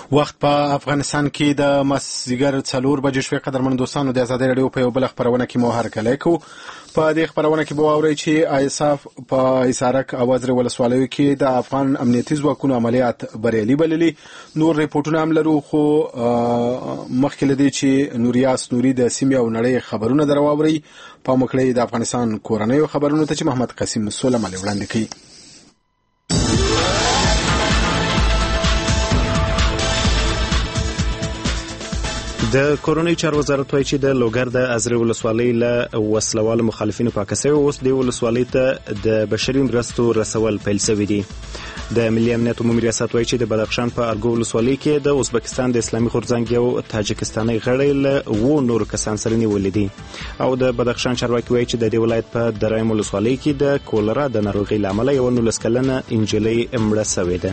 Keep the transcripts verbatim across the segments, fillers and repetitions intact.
وخت په افغانستان کې د مسګر څلور بجې شوې. قدرمن دوستانو، د ازادۍ رادیو په یو بل خبرونه کې مو هرکلی کوو. په دې خبرونه کې به واورئ چې ایساف په ایسارک او وزر ولسوالیو کې د افغان امنیتي ځواکونو عملیات بریالي بللي. نور ریپورتونه هم لرو، خو مخکې له دې چې نوریاس نوري د سیمې او نړۍ خبرونه در واورئ، په مکړې د افغانستان کورنیو خبرونو ته چې محمد قاسم سولم علی وړاندې کوي. د کورونی چارو وزارت وايي چې د لوګر د ازرې ولسوالۍ له وسلوال مخالفینو پاکستان اوس د ولسوالۍ ته د بشري مرستو رسول پیل شوی دی. د ملي امنیت عمومي ریاست وايي چې د بدخشان په ارګو ولسوالۍ کې د ازبکستان د اسلامي غورځنګ یو تاجکستاني غړی له و نور کسان سره نیولې دي. او د بدخشان چارواکي وايي چې د دې ولایت په درایم ولسوالۍ کې د کولرا د ناروغۍ لامل یو نولس کلنه انجلۍ مړه شوې ده.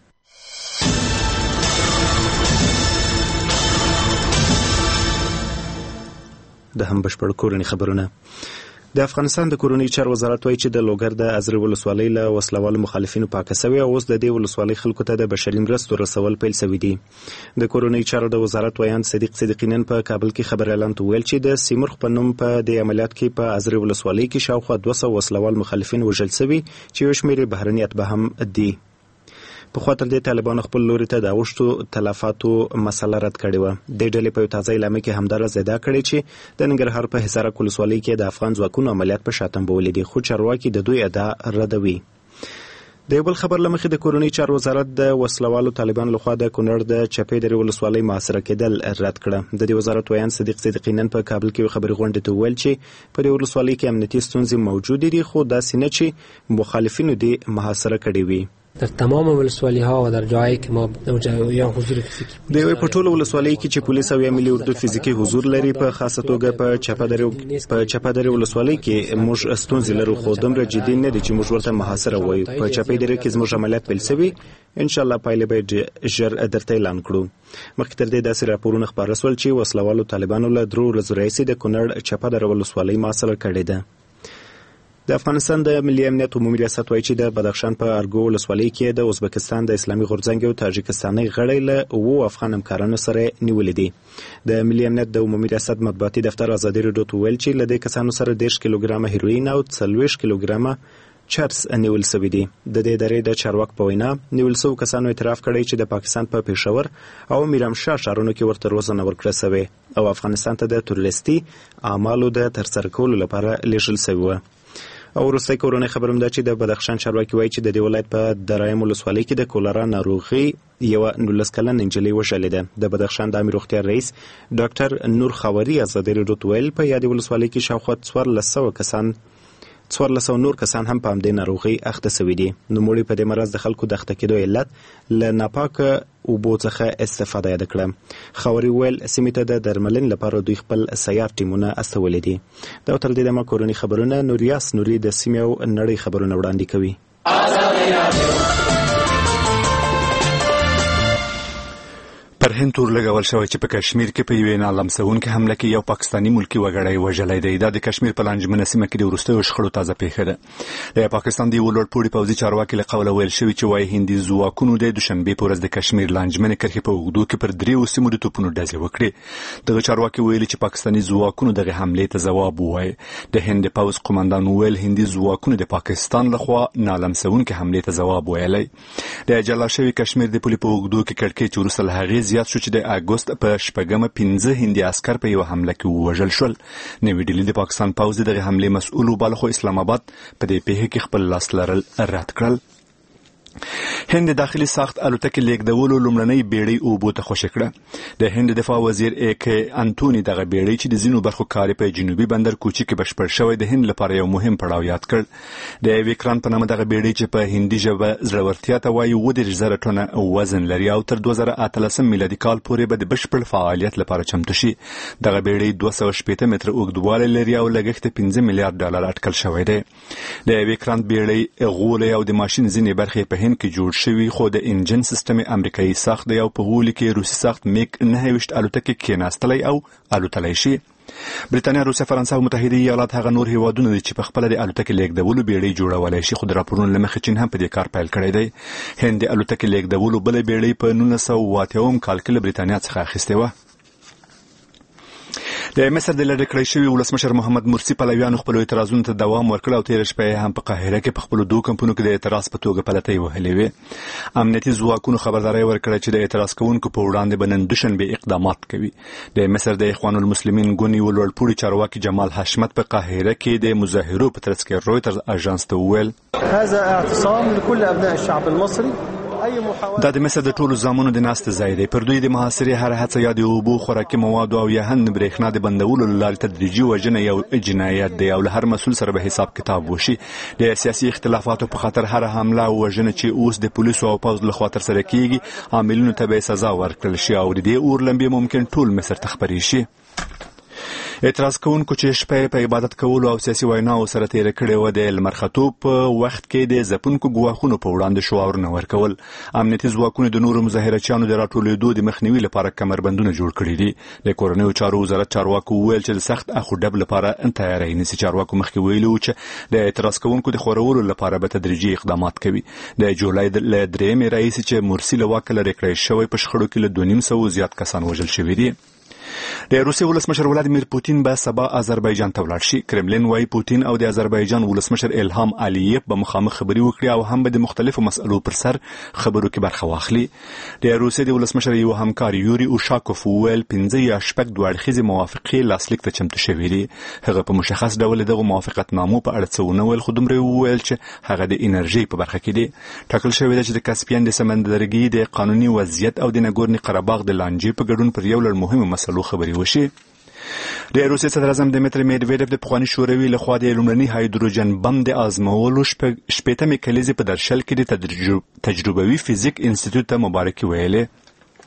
د هم بشپړ کورنی خبرونه. د افغانستان د کورنی چارو وزارت وايي چې د لوګر د ازرې ولسوالۍ له وسلوالو مخالفینو پاکه شوی او اوس د دې ولسوالۍ خلکو ته د بشري مرستو رسول پیل شوی دي. د کورنی چارو د وزارت ویان صدیق صدیقینن په کابل کې خبر اعلان ویل چې د سیمرغ په نوم په د عملیات کې په ازرې ولسوالۍ کې شاوخوا دوه سوه وسلوال مخالفین وژل شوي چې یو شمېر بهرني اتباع هم دي. په خاطر د طالبانو خپل لوري ته د اوښتو تلفاتو مسله رد کړې و. د ډلې په تازه اعلامیه کې همدار زیاده کړې چې د ننګرهار په حصارک ولسوالۍ کې د افغان ځواکونو عملیات په شاتم بولې دي، خو چارواکي د دوی ادعا ردوي. د یو بل خبر لمخې د کورنی چارو وزارت د وسلوالو طالبانو لخوا د کونړ د چپې درې ولسوالۍ محاصره کېدل رد کړه. د دې وزارت ویان صدیق صدیقینن په کابل کې خبري غونډه ته ویل چې په دې ولسوالۍ کې امنیتي ستونزې موجود دي، خو داسې نه چې مخالفینو دې محاصره کړي وي. در تمام ولسوالی ها و در جایی که ما یا حضور فیزیکی د یو په ټولو ولسوالۍ کې چې پولیس او یا ملي اردو فیزیکی حضور لري، په خاصه توګه په چپادرې په چپادرې ولسوالۍ کې موږ ستونزې لرو، خو دومره جدي نه دي چې موږ ورته محاصره وایو. په چپادرې کې زموږ عملیات پیل شوي، ان شاء الله پایله به ژر درته اعلان کړو. مخکې تر دې داسې راپورونه خپاره شول چې وسلوالو طالبانو له درو ورځو راهیسې د کونړ چپادرې ولسوالۍ محاصره کړې ده. د افغانستان د ملي امنیت عمومي ریاست وايي چې د بدخشان په ارګو ولسوالۍ کې د ازبکستان د اسلامي غورځنګ او تاجکستاني غړی له وو افغان همکارانو سره نیولې دي. د ملي امنیت د عمومي ریاست مطبوعاتي دفتر ازادي رادیو ته ویل چې له دې کسانو سره دېرش کیلوګرامه هیروین او څلوېښت کیلوګرامه چرس نیول شوی دي. د دې درې د چارواک په وینا نیول شوو کسانو اعتراف کړی چې د پاکستان په پېښور او میرامشاه ښارونو کې ورته روزنه ورکړه شوې او افغانستان ته د تروریستي اعمالو د ترسره کولو لپاره لیږل شوی و. او وروستی کورنۍ خبر هم ده چې د بدخشان چارواکي وایي چې د دې ولایت په درایم ولسوالۍ کې د کولرا ناروغي یوه نولس کلنه نجلۍ وژلې ده. د بدخشان د عامې روغتیا رئیس ډاکټر نور خاوري ازادي رادیو ته ویل په یادې ولسوالۍ کې شاوخوا څوارلس سوه کسان څوارلس سوه نور کسان هم په همدې ناروغۍ اخته شوي دي. نوموړي په دې مرض د خلکو د اخته کېدو علت له ناپاکه اوبو څخه استفاده یاد کړه. خاوري ویل سیمې ته د درملنې لپاره دوی خپل سیار ټیمونه استولي دي. دا تر دې دمه کورنی خبرونه نوریاس نوري د سیمې او نړۍ خبرونه وړاندې کوي. پر هند تور لګول شوی چې په کشمیر کې په یوې نالمسونکې حمله کې یو پاکستاني ملکي وګړی وژلی دی. دا د کشمیر په لانجمنه سیمه کې د وروستیو شخړو تازه پیښه ده. د پاکستان د یوه لوړپوړي پوځي چارواکي له قوله ویل شوي چې وایي هندي ځواکونو د دوشنبې په ورځ د کشمیر لانجمنې کرښې په اوږدو کې پر دریو سیمو د توپونو ډزې وکړې. دغه چارواکي ویلي چې پاکستاني ځواکونو دغه حملې ته ځواب ووایه. د هند د پوځ قومندان ویل هندي ځواکونو د پاکستان لخوا نالمسونکې حملې ته ځواب ویلی. د جلا شوي کشمیر د پولې په اوږدو کې کړکۍ چې وروسته له هغې زیات شو چې د اګوست په شپږمه پنځه هندي عسکر په یو حمله کې ووژل شول. نوې ډیلي د پاکستان پوځ دغه حملې مسؤل وباله، خو اسلام آباد په دې پیښه کې خپل لاس لرل رد کړل. هند داخلي ساخت الوتکې لیږدولو لومړنۍ بیړۍ اوبو ته خوشې کړه. د هند دفاع وزیر اے کې انټوني دغه بیړۍ چې د ځینو برخو کاري په جنوبي بندر کوچي کې بشپړ شوی د هند لپاره یو مهم پړاو یاد کړ. د ویکران په نامه دغه بیړۍ چې په هندي ژبه زړورتیا ته وایي اووه دېرش زره ټنه وزن لري او تر دوه زره اتلسم میلادي کال پورې به د بشپړ فعالیت لپاره چمتو شي. دغه بیړۍ دوه سوه شپېته متره اوږدوالی لري او لګښت پنځه میلیارډ ډالر اټکل شوی دی. د ویکران بیړۍ غولې او د ماشین ځینې برخې په هند کې جوړ شوي، خو د انجن سیستم امریکایي ساخت دی او په غولي کې روسي ساخت میک نهه ویشت الوتکې کېناستلی او الوتلی شي. برېټانیا، روسیه، فرانسه او متحده ایالات هغه نور هیوادونه دي چې په خپل د الوتکې لیږدولو بیړۍ جوړولای شي، خو د راپورونو له مخې چین هم په دې کار پیل کړی دی. هند د الوتکې لیږدولو بل بیړۍ په نولس سوه اوه اتیا کال کې له برېټانیا څخه اخیستې و. د مصر د لړ کړی شوی ولسمشر محمد مرسی پلویانو خپل اعتراضونو ته دوام ورکړ او تیر شپه هم په قاهره کې په خپل دوه کمپونو کې د اعتراض په توګه پلتۍ وهلې وې. امنیتي ځواکونو خبرداري ورکړه چې د اعتراض کوونکو په وړاندې به نن دوشنبه اقدامات کوي. د مصر د اخوان المسلمین ګوند یو لوړپوړي چارواکي جمال حشمت په قاهره کې د مظاهرو په ترڅ کې رويترز اژانس ته وویل هذا اعتصام لكل ابناء الشعب المصري. دا د مصر د ټولو زامنو د ناست ځای دی. پر دوی د محاصرې هر هڅه یا د اوبو، خوراکي موادو او یا هم برېښنا د بندولو له لارې تدریجي وژنه یو جنایت دی او له هر مسؤل سره به حساب کتاب وشي. د سیاسي اختلافاتو په خاطر هر حمله او وژنه چې اوس د پولیسو او پوځ له خوا ترسره کیږي عاملینو ته به سزا ورکړل شي او د دې اور لمبې ممکن ټول مصر ته خپرې شي. اعتراض کوونکو چې شپه په عبادت کولو او سیاسي ویناو سره تیر کړي و د لمرخطو په وخت کې د ځپونکو ګواښونو په وړاندې شعارونه ورکول. امنیتي ځواکونو د نورو مظاهرچیانو د راټولېدو د مخنیوي لپاره کمربندونه جوړ کړي دي. د کورنیو چارو وزارت چارواکو وویل چې د سخت اخو ډب لپاره تیاری نیسي. چارواکو مخکې ویلي و چې د اعتراض کوونکو د خورولو لپاره به تدریجي اقدامات کوي. د جولای له درېیمې راهیسې چې مرسي له واکه لرې کړی شوی په شخړو کې له دوه نیم سوه زیات کسان وژل شوي دي. د روسیې ولسمشر ولادیمیر پوتین به سبا آذربایجان ته ولاړ شي. کرملین وايي پوتین او د آذربایجان ولسمشر الهام الییف به مخامخ خبري وکړي او هم به د مختلفو مسئلو پر سر خبرو کې برخه واخلي. د روسیې د ولسمشر یو همکار یوري اوشاکوف ویل پنځه یا شپږ دوه اړخیزې موافقې لاسلیک ته چمتو شوې دي. هغه په مشخص ډول دغه موافقتنامو په اړه څه ونه ویل، خو دومره وویل چې هغه د انرژي په برخه کې دي. ټاکل شوی دی چې د کاسپیان د سمندرګي د قانوني وضعیت او د نګورني قرهباغ د لانجې په ګډون پر یو لړ مهمو مسلو خبري وشي. د روسیې صدر اعظم دمیتری میدویدف د پخواني شوروي لخوا د لومړني هایدروجن بم د ازمولو شپېتمې کلیزې په درشل کې د تجربوي فزیک انسټیټیوټ ته مبارکي ویلې.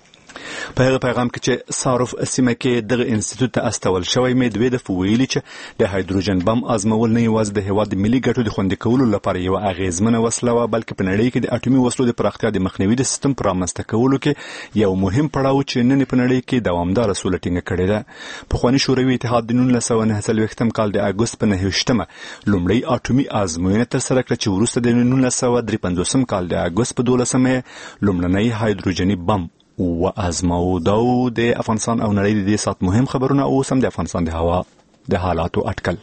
په هغه پیغام کې چې ساروف سیمه کې دغه انسټیټیوټ ته استول شوی میدویدف ویلي چې د هایدروجن بم ازمول نه یوازې د هیواد د ملي ګټو د خوندي کولو لپاره یو اغیزمنه وسله وه، بلکې په نړۍ کې د اټومي وسلو د پراختیا د مخنیوي د سیستم په رامنځته کولو کې یو مهم پړاو چې نن په نړۍ کې دوامداره سوله ټینګه کړې ده. پخواني شوروي اتحاد د نولس سوه نهه څلوېښتم کال د اګوست په نهه ویشتمه لومړی اټومي ازموینه ترسره کړه چې وروسته د نولس سوه درې پنځوسم کال د اګوست په دولسمه لومړنی هایدروجني بم و ازمو. دا د افغانستان او نړۍ د دې سات مهم خبرونه اوس هم د افغانستان د هوا د حالاتو اټکل.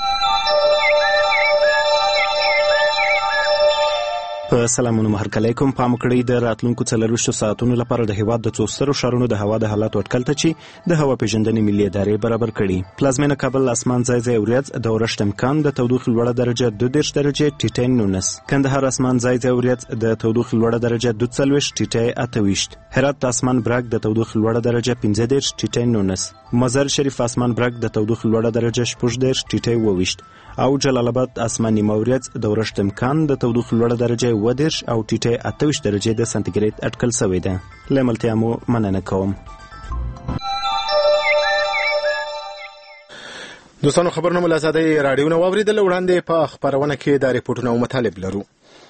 په سلامونه محرک علیکم. پام وکړئ د راتلونکو څلرویشتو ساعتونو لپاره د هیواد د څو سترو ښارونو د هوا د حالاتو اټکل ته چې د هوا پیژندنې ملي ادارې برابر کړي. پلازمینه کابل اسمان ځای ځای وريځ، د اورښت امکان، د تودوخې لوړه درجه دوه دېرش درجې ټیټی نولس. کندهار اسمان ځای ځای وريځ، د تودوخې لوړه درجه دوه څلوېښت ټیټی اته ویشت. هرات اسمان برګ، د تودوخې لوړه درجه پنځه دېرش ټیټی نولس. مزار شریف اسمان برګ، د تودوخې لوړه درجه شپږ دېرش ټیټی اووه ویشت. او جلال آباد اسمان نیمه وريځ، د اورښت امکان، د تودوخې لوړه درجه اووه دېرش او ټیټی اته ویشت درجې د سانتیګریډ اټکل شوی ده. له ملتیا مو مننه کوم. دوستانو خبرونه مو له ازادۍ راډیو نه واورېدل. وړاندې په خپرونه کې د ریپورټونو او مطالب لرو.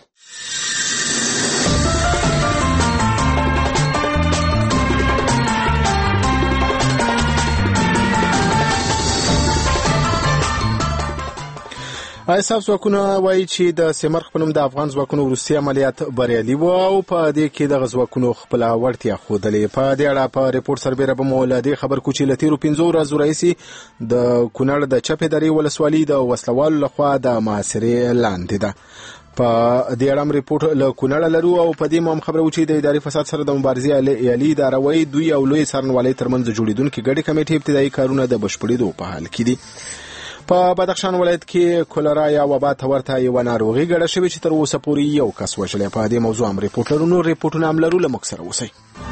ایساف ځواکونه وایي چې د سیمرغ په نوم د افغان ځواکونو وروستي عملیات بریالي وو او په دې کې دغه ځواکونو خپله وړتیا ښودلې. په دې اړه په ریپورټ سربیره به مو له دې خبر کوو چې له تېرو پنځو ورځو راهیسې د کونړ د چپې درې ولسوالي د وسلوالو لخوا د محاصرې لاندې ده. په دې اړه هم ریپورټ له کونړ لرو او په دې هم خبره و چې د اداري فساد سره د مبارزې عالي اداره وایي دوی او لوی څارنوالۍ ترمنځ جوړېدونکې ګډې کمیټې ابتدایي کارونه د بشپړېدو په حال کې دي. په بدخشان ولایت کې کولرا یا وبا ته ورته یوه ناروغي ګډه شوې چې تر اوسه پورې یو کس وژلی. په دې موضوع هم ریپورټ لرو. نور ریپورټونه هم لرو. له موږ سره اوسئ.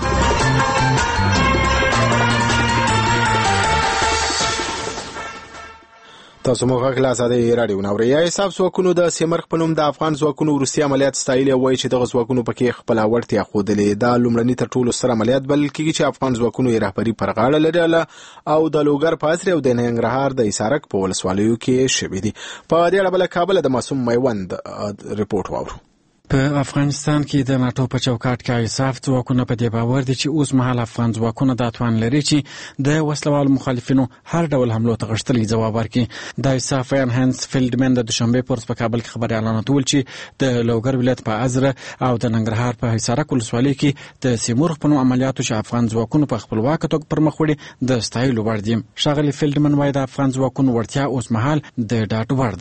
تاسو مو غږ له ازادۍ راډیو نه اورئ. ایساف ځواکونو د سیمرغ په نوم د افغان ځواکونو وروستي عملیات ستایلي او وایي چې دغه ځواکونو پکې خپله وړتیا ښودلې. دا لومړني تر ټولو ستر عملیات بلل کېږي چې افغان ځواکونو یې رهبري پر غاړه لرله او د لوګر په عصري او د ننګرهار د حصارک په ولسوالیو کې شوي دي. په دې اړه به له کابله د معصوم میوند ریپورټ واورو. په افغانستان کې د ناتو په چوکاټ کې ایساف ځواکونه په دې باور دي چې اوس مهال افغان ځواکونه د توان لري چې د وسلوال مخالفینو هر ډول حملو ته غښتلي ځواب ورکړي. د ایساف ویان هانس فیلډمن د دوشنبه پورس په کابل کې خبري اعلان کول چې د لوګر ولایت په ازره او د ننګرهار په حصارک ولسوالۍ کې د سیمورغ په نوم عملیاتو چې افغان ځواکونو په خپلواکه توګه پر مخ وړي د ستایلو وړ دي. ښاغلي فیلډمن وايي د افغان ځواکونو وړتیا اوس مهال د ډاډ وړ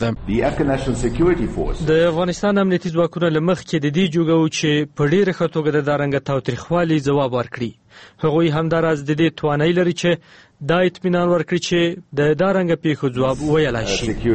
ده. د افغانستان امنیتي ځواکونه له مخکې د دې جوګو چې په ډېره ښه توګه د دارنګه تاوتریخوالي ځواب ورکړي. هغوی همداراز د دې توانایي لري چې دا اطمینان ورکړي چې د دارنګه پیښو ځواب ویلای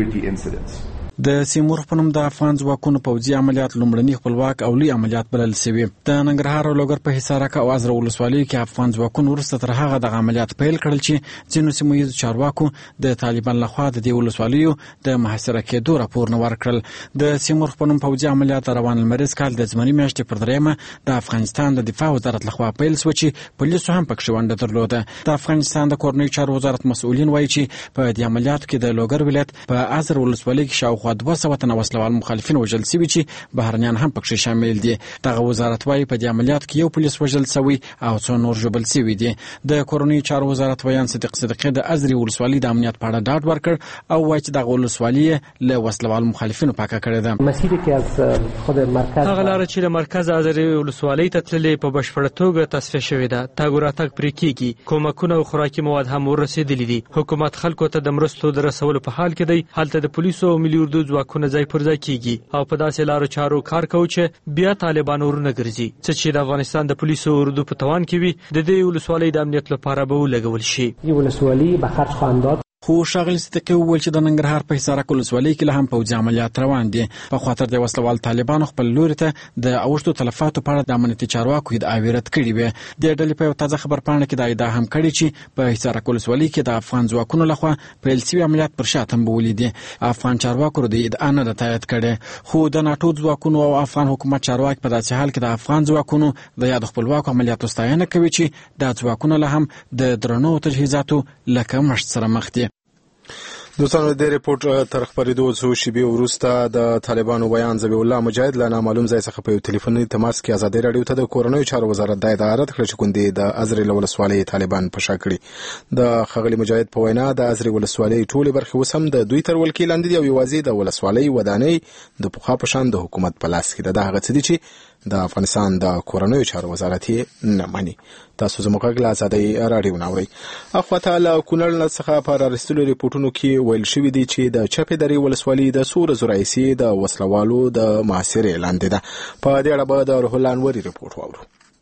شي. د سیمورغ په نوم د افغان ځواکونو پوځي عملیات لومړني خپلواک او لوی عملیات بلل شوي. د ننګرهار او لوګر په حصارک او ازره ولسوالیو کې افغان ځواکونو وروسته تر هغه د عملیات پیل کړل چې ځینو سیمه ییزو چارواکو د طالبان لخوا د دې ولسوالیو د محاصره کېدو راپور نه ورکړل. د سیمورغ په نوم پوځي عملیات روان لمریز کال د زمري میاشتې پر دریمه د افغانستان د دفاع وزارت لخوا پیل شو چې پولیسو هم پکې ونډه درلوده. د افغانستان د کورنۍ چارو وزارت مسؤلین وایي چې په دې عملیاتو کې د لوګر ولایت په ازره ولسوالۍ کې شاوخوا دوه سوه تنه وسلوال مخالفین وژل شوي چې بهرنیان هم پکې شامل دي. دغه وزارت وايي په دې عملیاتو کې یو پولیس وژل شوی او څو نور ژوبل شوي دي. د کورنۍ چارو وزارت ویان صدیق صدیقی د ازرې ولسوالۍ د امنیت په اړه ډاډ ورکړ او وایي چې دغه ولسوالۍ له وسلوال مخالفینو پاکه کړې ده. مسیری که از خود مرکز هغه لاره چې له مرکز ازرې ولسوالۍ ته تللې په بشپړه توګه تصفیه شوې ده. تګ راتګ پرې کېږي. کومکونه او خوراکي مواد هم ورسېدلي دي. حکومت خلکو ته د مرستو د رسولو په حال کې دی. هلته د پولیسو او ملي اردو ځواکونه ځای پر ځای کیږي او په داسې لارو چارو کار کوي چې بیا طالبان ورونه ګرځي. څه چې د افغانستان د پولیسو او اردو په توان کې وي د دې ولسوالۍ د امنیت لپاره به ولګول شي. این ولسوالی به خرج خواهند داد. خو ښاغلي صدیقي وویل چې د ننګرهار په حصارک ولسوالۍ کې له هم پوځي عملیات روان دي. په خاطر د وسلوال طالبانو خپل لوري ته د اوښتو تلفاتو په اړه د امنیتي چارواکو ادعاوې رد کړې وې. د ډلې په یو تازه خبرپاڼه کې دا ادعا هم کړې چې په حصارک ولسوالۍ کې د افغان ځواکونو لخوا پیل شوي عملیات پر شا تنبولي دي. افغان چارواکو د ادعا نه ده تایید کړې. خو د ناټو ځواکونو او افغان حکومت چارواکي په داسې حال کې د افغان ځواکونو د یاد خپلواکو عملیاتو ستاینه کوي چې دا ځواکونه له هم د درنو تجهیزاتو له کمښت سره مخ دي. دوستانو د ریپورت تر خبرېدو څو شېبې وروسته د طالبانو بیان ذبیح الله مجاهد له نامعلوم ځای څخه په یو ټلیفوني تماس کې ازادي راډیو ته د کورنیو چارو وزارت د اداره کړ چې کوندې د ازرې ولسوالۍ طالبان په شا کړي. د ښاغلي مجاهد په وینا د ازرې ولسوالۍ ټولې برخې اوس هم د دوی تر ولکې لاندې دي او یوازې د ولسوالۍ ودانۍ د پخوا په شان د حکومت په لاس کې ده. دا هغه څه دي چې د افغانستان د کورنیو چارو وزارت یې نه مني. تاسو زموږ غږ له ازادۍ راډیو نه اورئ. اخواته له کونړ څخه په رارسېدلو ریپورټونو کې ویل شوي دي چې د چپې درې ولسوالۍ د څو ورځو راهیسې د وسلوالو د محاصرې لاندې ده. په دې اړه به د روح الله انوري ریپورټ واورو.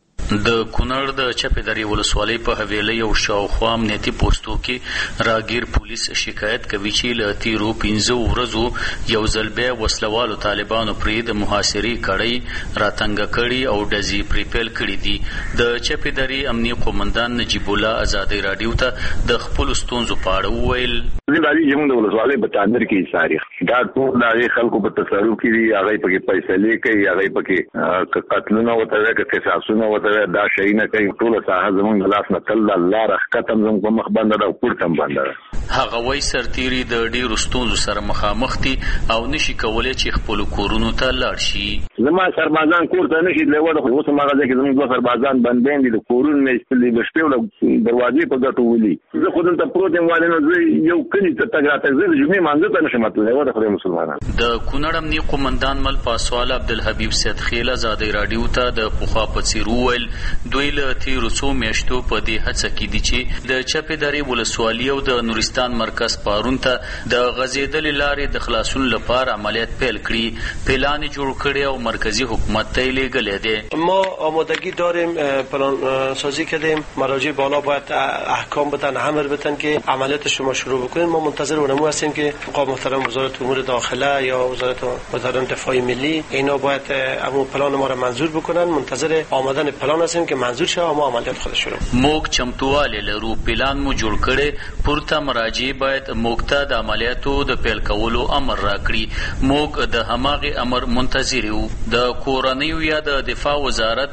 د کونړ د چپې درې ولسوالۍ په حویلۍ او شاوخوا امنیتي پوسټو کې راګیر پولیس شکایت کوي چې له تیرو پنځو ورځو یو ځل بیا وسلوالو طالبانو پرې د محاصرې کړۍ راتنګه کړي او ډزې پرې پیل کړي دي. د چپې درې امنیي قومندان نجیب الله ازادۍ راډیو ته د خپلو ستونزو په اړه وویل. راځي زموږ د ولسوالۍ په تاندر کې تاریخ دا ټول د هغې خلکو په تصرف کې دي. هغوی پکې فیصلې کوي، هغوی پکې قتلونه ورته کوي، قصاصونه ورته دا شي نه کوي. ټوله ساحه زموږ د لاس نه تل د لاره ښکته هم زموږ په مخ بنده ده او پورته هم بنده ده. هغه وایي سرتیري د ډېرو ستونزو سره مخامخ دي او نشي کولی چې خپلو کورونو ته لاړ شي. زما سربازان کور ته نشي تللی. اوس هم هغه ځای کې زموږ دوه سربازان بندیان دي، د کورونو نه ایستلي، د شپې له دروازې په ګټو ولي. زه خو دلته پروت یم والې نو زه یو کلي ته تګ راتګ زه د جمعې مانځه ته نشم تللی. وه د خدای مسلمانان. د کونړ امنیي قومندان مل پاسوال عبدالحبیب سیدخیل ازادۍ راډیو ته د پخوا په څېر وویل دوی له تېرو څو میاشتو په دې هڅه کې دي چې د چپې درې ولسوالي او د نورستان مرکز پارون ته د غځېدلې لارې د خلاصون لپاره عملیات پیل کړي. پلان یې جوړ کړی او مرکزی حکومت ته یې لیږلی دی. ما آمادگی داریم، پلان سازی کردیم. مراجع بالا باید احکام بدن، امر بدن که عملیات شما شروع بکنید. ما منتظر اونمو هستیم که آقا محترم وزارت امور داخله یا وزارت وزارت دفاع ملی اینا باید امو پلان ما را منظور بکنن. منتظر آمدن پلان هستیم که منظور شه اما عملیات خود شروع. موږ چمتواله لرو، پلان مو جوړ کړي. پورته مراجع باید موږ ته د عملیاتو د پیل کولو امر راکړي. موږ د هماغه امر منتظر یو. د کورنیو یا د دفاع وزارت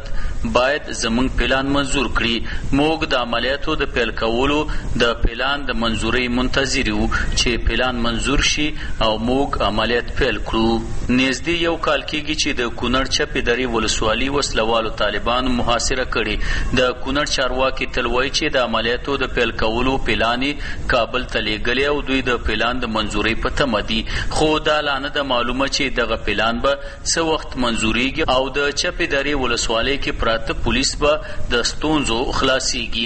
باید زموږ پلان منظور کړي. موږ د عملیاتو د پیل کولو د پلان د منظورۍ منتظر یو چې پلان منظور شي او موږ عملیات پیل کړو. نږدې یو کال کېږي چې د کونړ چپې درې ولسوالي وسلوالو طالبانو محاصره کړي. د کونړ چارواکي تل وایي چې د عملیاتو د پیل کولو پلان کابل ته لیږلی او دوی د پلان د منظورۍ په تمه دي، خو دا لا نه ده معلومه چې دغه پلان به څه وخت منظوریږي او د چپې درې ولسوالۍ کې پراته پولیس به د ستونزو خلاصیږي.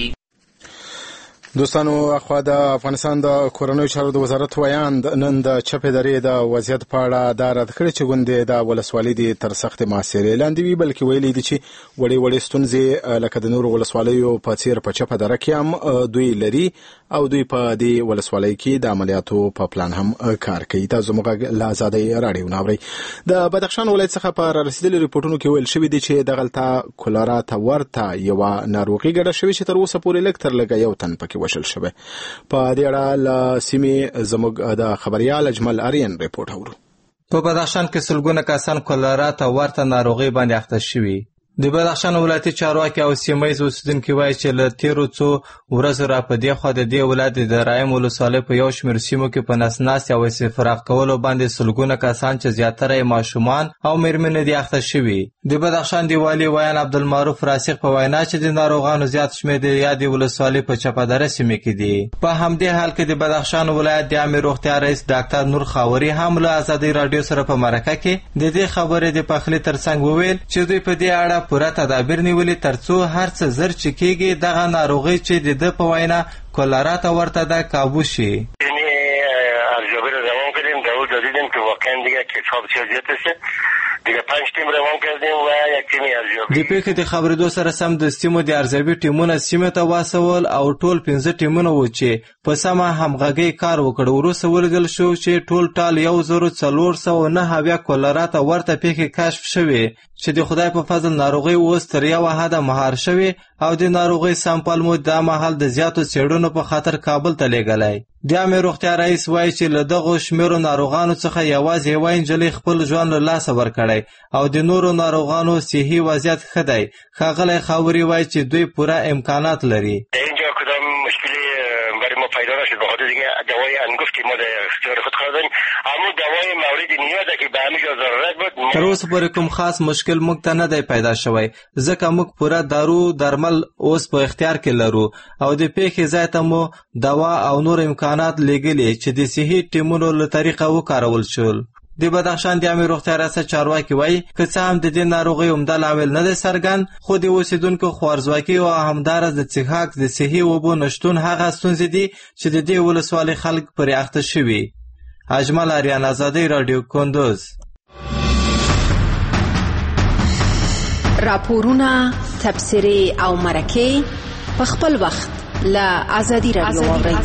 دوستانو، اخوا د افغانستان د کورنیو چارو د وزارت ویاند نن د چپې درې د وضعیت په اړه دا رد کړی چې ګوندې د ولسوالۍ دي تر سختې محاصرې لاندې وي، بلکې ویلي دي چې وړې وړې ستونزې لکه د نورو ولسوالیو په څیر په چپه دره کې هم دوی لري او دوی په دې ولسوالۍ کې د عملیاتو په پلان هم کار کوي. تاسو موږ له آزادۍ راډیو ناورئ. د بدخشان ولایت څخه په رارسېدلي ریپورټونو کې ویل شوي دي چې دغلته کولرا ته ورته یوه ناروغي ګډه شوې چې تر اوسه پورې لږ تر لږه یو تن پکې وشل شوی. په دې اړه له سیمې زموږ د خبريال اجمل آرین ریپورټ اورو. په بدخشان کې سلګونه کسان کولرا ته ورته ناروغي باندې اخته شوي. د بدخشان ولایتي چارواکي او سیمه‌ییز اوسیدونکي وایي چې له تیرو څو ورځو را په دې خوا د دې ولایت د رایم ولسوالۍ په یو شمېر سیمو کې په نسناستې او استفراغ کولو باندې سلګونه کسان چې زیاتره یې ماشومان او مېرمنې دي اخته شوي. د بدخشان د والي ویان عبدالمعروف راسخ په وینا چې د ناروغانو زیات شمېر د یادې ولسوالۍ په چپهدره سیمې کې دي. په همدې حال کې د بدخشان ولایت د عامې روغتیا رئیس ډاکټر نور خاوري هم له ازادۍ راډیو سره په مرکه کې د دې خبرې د پخلي ترڅنګ وویل چې دوی په دې اړه پوره تدابیر نیولي ترڅو هر څه زر چې کېږي دغه ناروغي چې د ده په وینا کولرا ته ورته ده کابو شي. ارزیابی رو روان کردیم، در اون دیدیم که واقعا دیگه کیس‌ها بسیار زیاد است. دیگه پنج تیم روان کردیم و یک تیم ارزیابی. د پیښې د خبرېدو سره سم د سیمو د ارزیابي ټیمونه سیمې ته واستول او ټول پنځه ټیمونه وو چې په سمه همغږۍ کار وکړ. وروسته ولیدل شو چې ټول ټال یو زرو څلور سوه نهه اویا کولرا ته ورته پیښې کشف شوې چې د خدای په فضل ناروغي اوس تر یوه حده مهار شوې او د ناروغۍ سامپل مو دا مهال د زیاتو څېړنو په خاطر کابل ته لیږلی. د عامې روغتیا رئیس وایي چې له دغو شمېرو ناروغانو څخه یوازې یوه نجلۍ خپل ژوند له لاسه ورکړی او د نورو ناروغانو صحي وضعیت ښه دی. ښاغلی خاوري وایي چې دوی پوره امکانات لري. اینجا کدام مشکلی برای ما پیدا نشد، به خاطر دیگه دوای انگفتی ما در اختیار خود قرار دادیم، اما دوای مورد نیازه که به همه جا ضرورت بود. تر اوسه پورې کوم خاص مشکل موږ ته نه دی پیدا شوی، ځکه موږ پوره دارو درمل اوس په اختیار کې لرو او د پیښې ځای ته مو دوا او نور امکانات لیږلي چې د صحي ټیمونو له طریقه وکارول شول. د بدخشان د عامې روغتیا ریاست چارواکي وایي که څه هم د دې ناروغۍ عمده لامل نه دی څرګند، خو د اوسېدونکو خوارځواکي او همداراز د څښاک د صحي اوبو نشتون هغه ستونزې دي چې د دې ولسوالۍ خلک پرې اخته شوي. اجمل آریان، ازادۍ راډیو، کندوز. راپورونه، تبصرې او مرکې په خپل وخت له ازادۍ راډیو واورئ.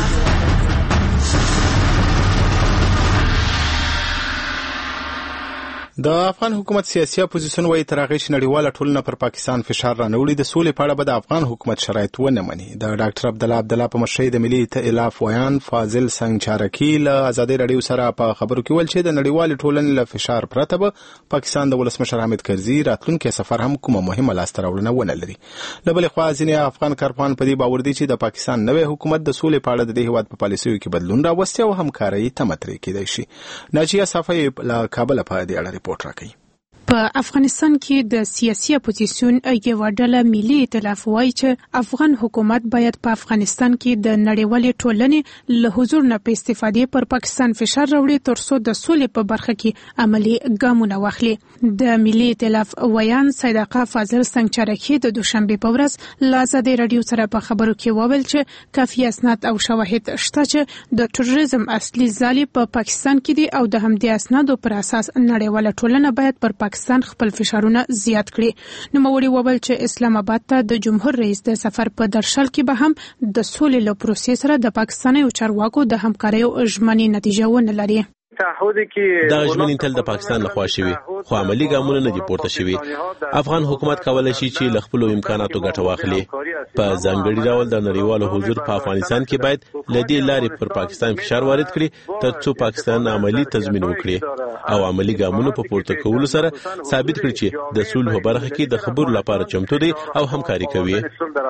د افغان حکومت سیاسي اپوزیسیون وایي تر هغې چې نړیواله ټولنه پر پاکستان فشار رانهوړي د سولې په اړه به د افغان حکومت شرایط ونه مني. د ډاکټر عبدالله عبدالله په مشرۍ د ملي ائتلاف ویان فاضل سنگچارکي له ازادۍ راډیو سره په خبرو کې ویل چې د نړیوالې ټولنې له فشار پرته به پاکستان د ولسمشر حامد کرزي راتلونکی سفر هم کومه مهمه لاسته راوړنه ونه لري. له بلې خوا ځینې افغان کارپوهان په دې باور دي چې د پاکستان نوی حکومت د سولې په اړه د دې هېواد په پالیسیو کې بدلون راوستي او همکارۍ تمه ترې کېدای شي. ناجیه صافی له کابله په دې اړه ریپورټ راکوي. په افغانستان کې د سیاسي اپوزیسیون یوه ډله ملي ائتلاف وایي چې افغان حکومت باید په افغانستان کې د نړیوالې ټولنې له حضور نه په استفادې پر پاکستان فشار راوړي ترڅو د سولې په برخه کې عملي ګامونه واخلي. د ملي ائتلاف ویان صدقه فاضل سنگچارکي د دوشنبې په ورځ له ازادۍ راډیو سره په خبرو کې وویل چې کافي اسناد او شواهد شته چې د تروریزم اصلي ځالې په پاکستان کې دي او د همدې اسنادو پر اساس نړیواله ټولنه باید پر پاکستان خپل فشارونه زیات کړي. نوموړي وویل چې اسلام آباد ته د جمهور رئیس د سفر په درشل کې به هم د سولې له پروسې سره د پاکستاني چارواکو د همکاریو ژمنې نتیجه ونه لري. دا ژمنې تل د پاکستان لخوا شوي خو عملی ګامونه نه دي پورته شوي. افغان حکومت کولای شي چې له خپلو امکاناتو ګټه واخلي. په ځانګړي ډول د نړیوالو حضور په افغانستان کې باید له دې لارې پر پاکستان فشار وارد کړي ترڅو پاکستان عملی تضمین وکړي او عملی ګامونه په پورته کولو سره ثابت کړي چې د صلح په برخه کې د خبرو لپاره چمتو دي او همکاري کوي.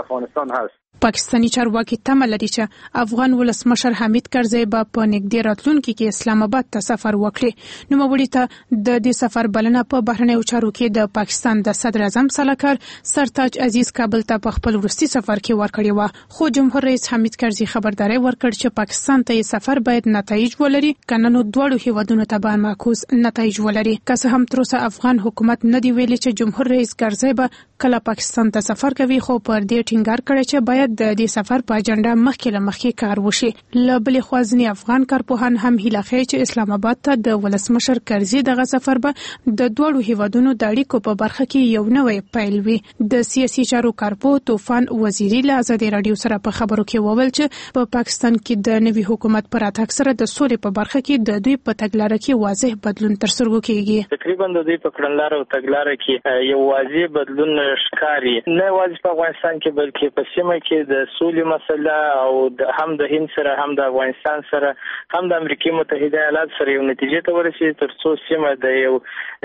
پاکستانی چارواکي تمه لري چې افغان ولسمشر حمید کرزی به په نږدې راتلونکي کې اسلام آباد ته سفر وکړي. نوموړي ته د دې سفر بلنه په بهرنیو چارو کې د پاکستان د صدر اعظم سلاکار سرتاج عزیز کابل ته په خپل وروستي سفر کې ورکړی و خو جمهور رئیس حمید کرزی خبرداري ورکړ چې پاکستان ته یې سفر باید نتایج ولري کنه نو دواړو هیوادونو ته به معکوس نتایج ولري. که څه هم تر اوسه افغان حکومت نه دی ویلي چې جمهور رئیس کرزی به کله پاکستان ته سفر کوي خو پر دې ټینګار کړی چې باید د دې سفر په اجنډا مخکې له مخکې کار وشي. له بلې خوا ځینې افغان کارپوهان هم هیله ښیي چې اسلام آباد ته د ولسمشر کرزي دغه سفر به د دواړو هیوادونو د اړیکو په برخه کې یو نوی پیل وي. د سیاسي چارو کارپو طوفان وزیری له ازادي راډیو سره په خبرو کې وویل چې په پاکستان کې د نوي حکومت پر راتګ سره د سولې په برخه کې د دوی په تګلارې کې واضح بدلون تر سترګو کېږي. تقریبا د دوی په کړنلارو او تګلارې کې یو واضح بدلون ښکاري نه یوازې په افغانستان کې بلکې په سیمه کې د سولې مسله او د هم د هند سره هم د افغانستان سره هم د امریکای متحده ایالات سره یو نتیجې ته ورسېږي ترڅو سیمه د یو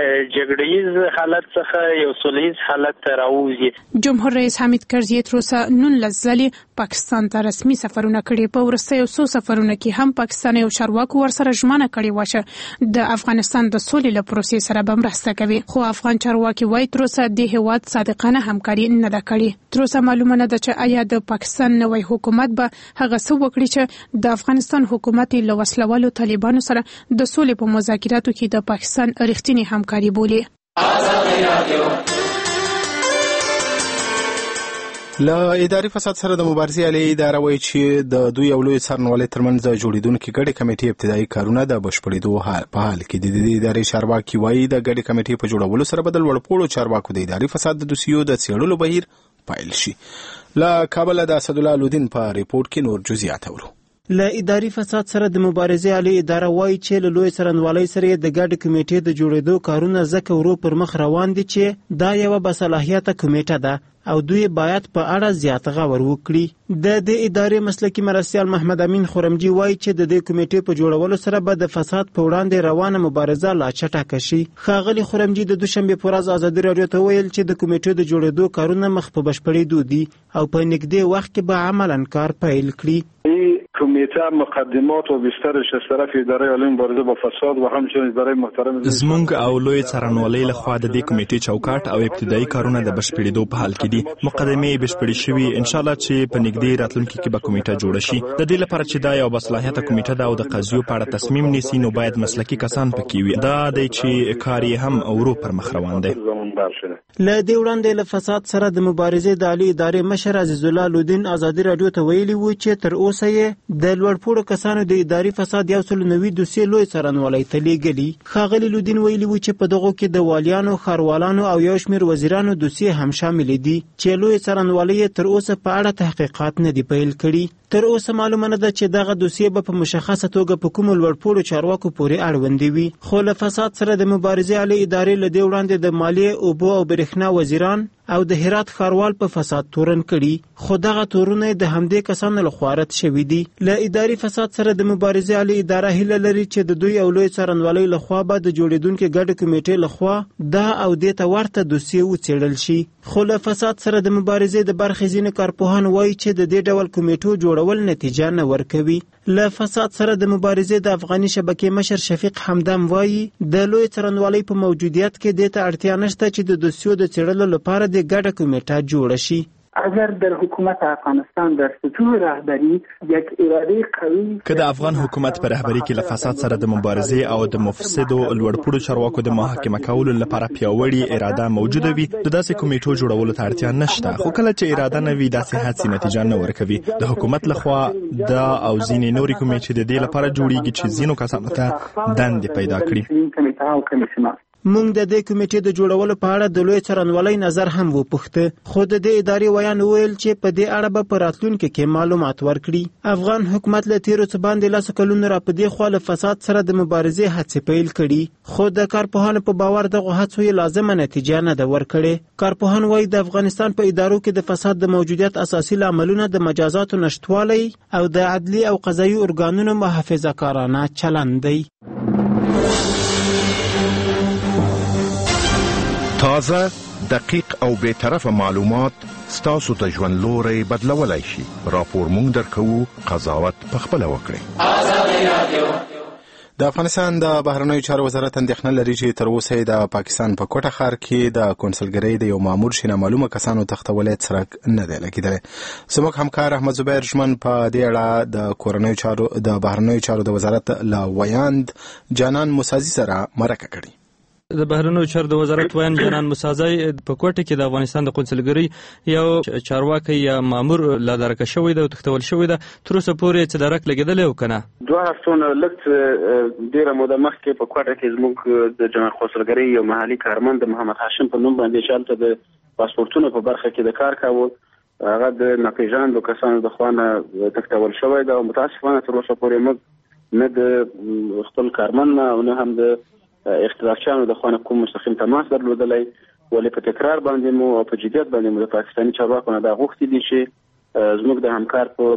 جګړیز حالت څخه یو سولهییز حالت ته راوځي. جمهور رئیس حمید کرزي تر اوسه نولس ځلې پاکستان ته رسمي سفرونه کړي. په وروستیو څو سفرونو کې هم پاکستان یو چارواکو ورسره ژمنه کړې وه چې د افغانستان د سولې له پروسې سره به مرسته کوي خو افغان چارواکي وایي تر اوسه د هیواد صادقانه همکاري نه ده کړې. تر اوسه معلومه نه ده چې آیا د پاکستان نوی حکومت به هغه څه وکړي چې د افغانستان حکومت له وسلوالو طالبانو سره د سولې په مذاکراتو کې د پاکستان رښتینی همکاري بولي. له اداري فساد سره د مبارزې علی اداره وایي چې د دوی یو لوی څارنوالۍ ترمنځ جوړېدونکې ګډې کمیټې ابتدایي کارونه د بشپړېدو په حال کې دي. د دې ادارې چارواکي وایي د ګډې کمیټې په جوړولو سره به د لوړپوړو چارواکو د اداري فساد د دوسیو د څېړلو بهیر پایل شي. له کابل د اسدالله لودین په ریپورت کې نور جزئیات اورو. له اداري فساد سره د مبارزې علی اداره وایي چې له لوی څارنوالۍ سره د ګډې کمیټې د جوړېدو کارونه ځکه ورو پر مخ روان دي چې دا یوه باصلاحیته کمیټه ده او دوی باید په اړه زیات غور وکړي. د دې ادارې مسلکي مرستیال محمد امین خرمجي وایي چې د دې کمیټې په جوړولو سره به د فساد په وړاندې روانه مبارزه لا چټکه شي. ښاغلي خرمجي د دوشنبې په ورځ ازادي راډیو ته ویل چې د کمیټې د جوړېدو کارونه مخ په بشپړېدو دي او په نږدې وخت کې به عملاً کار پیل کړي. کمیته مقدمات و بیشترش از طرف اداره عالی مبارزه با فساد و همچنین اداره محترم زمونږ او لوی څارنوالۍ لخوا د دې کمیټې چوکاټ او ابتدایي کارونه د بشپړېدو په حال کې دي. مقدمې بشپړې شوي، ان شاء الله چې په نږدې راتلونکي کې به کمیټه جوړه شي. د دې لپاره چې دا یو باصلاحیته کمیټه ده او د قضیو په اړه تصمیم نیسي نو باید مسلکي کسان پکې وي. دا دی چې کار یې هم ورو پر مخ روان دی. له دې وړاندې له فساد سره د مبارزې د عالی ادارې مشر عزیز الله لودین ازادي راډیو ته ویلي و چې تر اوسه یې د لوړپوړو کسانو د اداري فساد یو سل نوي دوسیې لوی څارنوالۍ ته لیږلي. ښاغلي لودین ویلي و چې په دغو کې د والیانو، ښاروالانو او یو شمېر وزیرانو دوسیې هم شاملې دي چې لوی څارنوالۍ یې تر اوسه په اړه تحقیقات نه دي پیل کړي. تر اوسه معلومه نه ده چې دغه دوسیې به په مشخصه توګه په کومو لوړپوړو چارواکو پورې اړوندې وي. خو له فساد سره د مبارزې عالی ادارې له دې وړاندې د مالیې، اوبو او برېښنا وزیران او د هرات ښاروال په فساد تورن کړي خو دغه تورونه د همدې کسانو لخوا رد شوي دي. له اداري فساد سره د مبارزې عالی اداره هیله لري چې د دوی او لوی څارنوالۍ لخوا به د جوړېدونکې ګډې کمیټې لخوا دا او دې ته ورته دوسیې وڅېړل شي. خو له فساد سره د مبارزې د برخې ځینې کارپوهان وایي چې د دې ډول کمیټو جوړول نتیجه نه ورکوي. له فساد سره د مبارزې د افغاني شبکې مشر شفیق حمدم وایي د لوی څارنوالۍ په موجودیت کې دې ته اړتیا نشته چې د دوسیو د څېړلو لپاره د ګډه کمیټه جوړه شي. اگر در حکومت افغانستان در سطوح رهبری یک اراده قوی که د افغان حکومت په رهبری کې له فساد سره د مبارزې او د مفسدو لوړپوړو چارواکو د محاکمه کولو لپاره پیاوړې اراده موجوده وي د داسې کمیټو جوړولو ته اړتیا نشته. خو کله چې اراده نه وي داسې هڅې نتیجه نه ورکوي. د حکومت لخوا دا او ځینې نورې کمیټې د دې لپاره جوړیږي چې ځینو کسانو ته دندې پیدا کړي. موږ د دې کمیټې د جوړولو په اړه د لوی څارنوالۍ نظر هم وپوښته، خو د دې ادارې ویان وویل چې په دې اړه به په راتلونکي کې معلومات ورکړي. افغان حکومت له تیرو څه باندې لسو کلونو را په دې خوا له فساد سره د مبارزې هڅې پیل کړي، خو د کارپوهانو په باور دغه هڅو یې لازمه نتیجه نه ده ورکړې. کارپوهان وایي د افغانستان په ادارو کې د فساد د موجودیت اساسي لاملونه د مجازاتو نشتوالی او د عدلي او قضایي ارګانونو محافظه کارانه چلند دی. تازه، دقیق او بی‌طرفه معلومات ستاسو د ژوند لوري بدلولای شي. راپور مونږ درکوو، قضاوت پخپله وکړئ. آزادي رادیو. د افغانستان د بهرنیو چارو وزارت اندېښنه لري چې تر اوسه د پاکستان په کوټه ښار کې د کونسلګرۍ د یو مامور شي نامعلومه کسانو تختولی څرک نه دی لګېدلی. زموږ همکار احمد زبیر ژمن په دې اړه د کورنیو چارو د بهرنیو چارو د وزارت له ویاند جانان مسازي سره مرکه کړې. د بهرنیو چارو د وزارت ویان جنان مسازی په کوټه کې د افغانستان د قونسلګرۍ یو چارواکي یا مامور لا درکه شوی دی او تختول شوی دی. تر اوسه پورې څه درک لګیدلی او کنه دوه هفتونه لږ ډیره موده مخکې په کوټه کې زموږ د جنرال قونسلګرۍ یو محلي کارمند محمد هاشم په نوم باندې شالته د پاسپورتونو په برخه کې د کار کاوه. هغه د ناپېژاندو کسانو د خوانه تختول شوی دی او متاسفانه تر اوسه پورې موږ نه د خپل کارمند نه او نه هم د اختلافچانو د خوانه کوم مستقیم تماس درلودلی، ولې په تکرار باندې مو او په جدیت باندې مو د پاکستاني چارواکو نه دا غوښتي دي چې زموږ د همکار په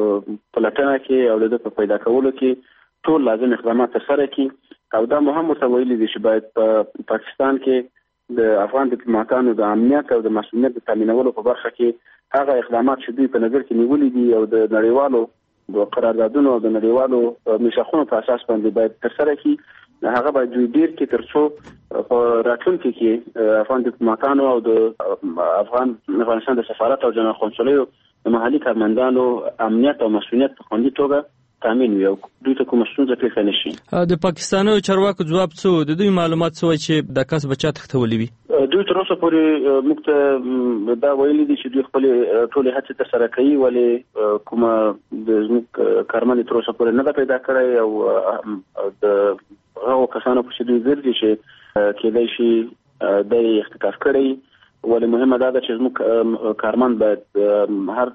پلټنه کې او د په پیدا کولو کې ټول لازم اقدامات ترسره کړي او دا مو هم ورته ویلي دي چې باید په پاکستان کې د افغان ډیپلوماټانو د امنیت او د مسؤلیت د تامینولو په برخه کې هغه اقدامات چې دوی په نظر کې نیولي دي او د نړیوالو د قراردادونو او د نړیوالو میثاقونو په اساس باندې باید ترسره کړي. هغه باید دوی ډیر کې ترڅو په راتلونکي کې افغان ډیپلوماټانو او د افغان افغانستان د سفارت او جنرال قونسلګریو د محلي کارمندانو امنیت او مسؤلیت په خوندي توګه تامین وي او دوی ته کوم ستونزه پیښ نه شي. د پاکستاني چارواکو ځواب څه د دوی معلومات څه چې د کس بچا تختولي وي؟ دوی تر اوسه پورې موږ ته دا ویلي دي چې دوی خپل ټولې هڅې ترسره کوي، ولې کومه د زموږ کارمند تر اوسه پورې نه ده پیدا کړی او د هغو کسانو په چې دوی ګرځي چې کېدای شي د اختطاف کړی، ولې مهمه دا ده چې زموږ کارمند باید هر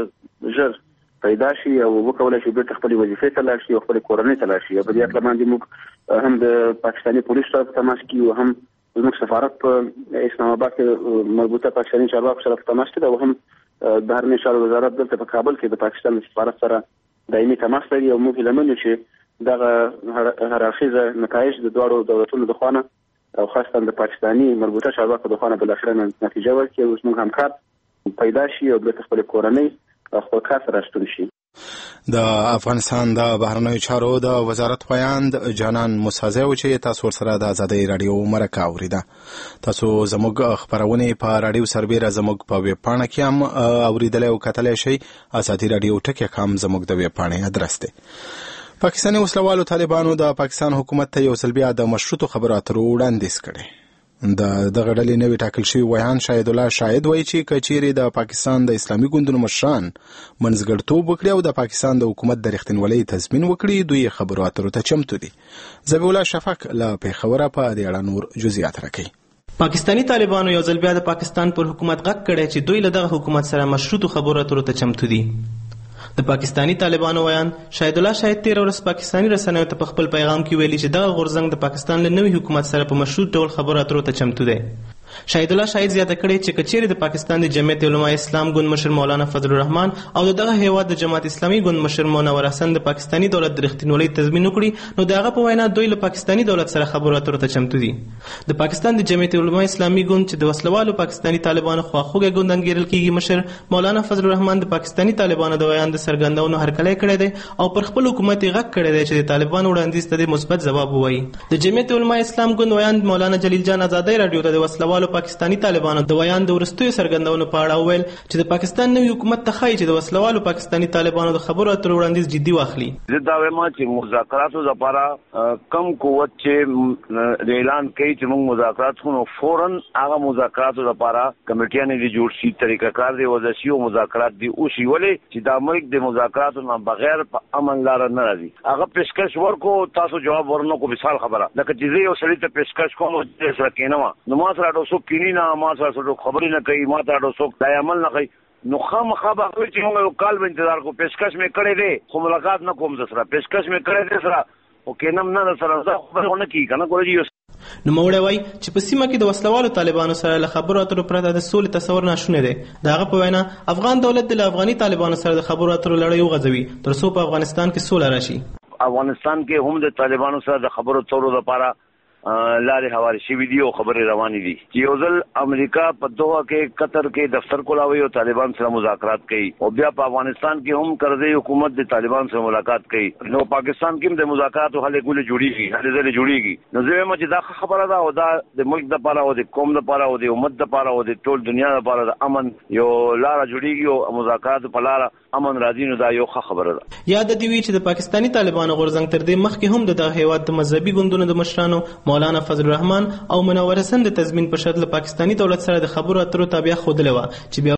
څه ژر پیدا شي او وکولای شي بیرته خپل وظیفې ته لاړ شي او خپل کورنۍ ته لاړ شي. په دې اړه باندې موږ هم د پاکستاني پولیسو سره په تماس کې او هم زموږ سفارت په اسلام آباد کې مربوطه پاکستاني چارواکو سره په تماس کې او هم د بهرنیو چارو وزارت دلته په کابل کې د پاکستان سفارت سره دایمي تماس لري او موږ لمنو چې دغه هراخیزه نتایج د دوړو دولتونو د خوانه او خاصه د پاکستاني مربوطه چارواکو د خوانه بل اخر نتیجه ورکړي او زموږ همکار پیدا شي او د خپل کورنۍ خپل کار سره راستون شي. د افغانستان د بهرنیو چارو د وزارت ویاند جانان مسازی او چې تاسو سره د آزادۍ رادیو مرکه اوریده. تاسو زموږ خبرونه په رادیو سربېره زموږ په ویب پاڼه کې هم اوریدلای او کتلای شئ. آزادۍ رادیو ټکی کام زموږ د ویب پاڼې ادرس دی. پاکستاني وسلوالو طالبانو د پاکستان حکومت ته یو ځل بیا د مشروطو خبرو اترو وړاندیز کړي. د دغه ډلې نوی ټاکل شوی ویان شاهد الله شاهد وایي چې کچېرې د پاکستان د اسلامي ګوندونو مشران منځګړیتوب وکړي او د پاکستان د حکومت د رښتینولۍ تضمین وکړي، دوی خبرو اترو ته چمتو دي. ذبیح الله شفق له پېښوره په دې اړه نور جزئیات راکوي. پاکستاني طالبانو یو ځل بیا د پاکستان پر حکومت غږ کړی چې دوی له دغه حکومت سره مشروطو خبرو اترو ته چمتو دي. د پاکستاني طالبانو ویان شاهد الله شاهد تیر ورځ پاکستاني رسنیو ته په خپل پیغام کې ویلي چې دغه غورځنګ د پاکستان له نوي حکومت سره په مشروط ډول خبرو اترو ته چمتو دی. شاهد الله شاهد زیاته کړې چې کچېرې د پاکستان د جمعیت علماء اسلام ګوند مشر مولانا فضل الرحمن او دغه هیواد د جماعت اسلامي ګوند مشر منور حسن د پاکستاني دولت د رښتینولۍ تضمین وکړي، نو دغه په وینا دوی له پاکستاني دولت سره خبرو اترو ته چمتو دي. د پاکستان د جمعیت علماء اسلامي ګوند چې د وسلوالو پاکستاني طالبانو خواخوږی ګوند انګیرل کیږي مشر مولانا فضل الرحمن د پاکستاني طالبانو د ویان د سرګندونو هرکلی کړی دی او پر خپل حکومت یې غږ کړی دی چې د طالبانو وړاندیز ته د مثبت ځواب ووایي. د جمعیت علماء اسلام ګوند ویان مولانا جلیل جان آزادۍ رادیو ته د وسلوالو نړیوالو پاکستاني طالبانو د ویان د وروستیو څرګندونو په اړه وویل چې د پاکستان نوي حکومت ته ښایي چې د وسلوالو پاکستاني طالبانو د خبرو اترو وړاندیز جدي واخلي. زه دا وایم چې مذاکراتو لپاره کم قوت چې اعلان کوي چې موږ مذاکرات کوو فوراً هغه مذاکراتو لپاره کمیټیانې دي جوړ شي، طریقه کار دی وځي او مذاکرات دي او شي ولې چې دا ملک د مذاکراتو نه بغیر په امن لار نه راځي. هغه پیشکش ورکو تاسو جواب ورنکو مثال خبره لکه چې یو سړی ته پیشکش کوم چې سره کینما نو ما سره د سو کینی نه ما سره خبرې نه کوي ما ته د سو دای عمل نه کوي نو خامخا به چې موږ کال به انتظار کو پیشکش مې کړې دي خو ملاقات نه کوم سره پیشکش مې کړې دي سره او کینم نه سره خبره نه کی کنه ګورې نو موړی وای چې په سیمه کې د وسلوالو طالبانو سره له خبرو اترو پرته د سولې تصور ناشونی دی. د هغه په وینا افغان دولت د افغاني طالبانو سره د خبرو اترو لړۍ وغځوي تر څو په افغانستان کې سوله راشي. افغانستان کې هم د طالبانو سره د خبرو اترو لپاره لارې هوارې شوې دي او خبرې روانې دي چې یو ځل امریکا په دوحه کې قطر کې دفتر کولاوي او طالبان سره مذاکرات کوي او بیا په افغانستان کې هم کرزی حکومت د طالبان سره ملاقات کوي نو پاکستان کې د مذاکراتو حل کول جوړیږي هلې ځلې جوړیږي نو زه وایم چې دا خبره ده او دا د ملک لپاره او د قوم لپاره او د امت لپاره او د ټول دنیا لپاره د امن یو لار جوړیږي او مذاکرات په لار امن راځي نو دا یو ښه خبره ده. یاد دی وی چې د پاکستاني طالبانو غورځنګ تر دې مخکې هم د دغه هیواد د مذهبي ګوندونو د مشرانو مولانا فضل الرحمن او منور حسن د تضمین په شرط له پاکستاني دولت سره د خبرو اترو تابع خوده و چې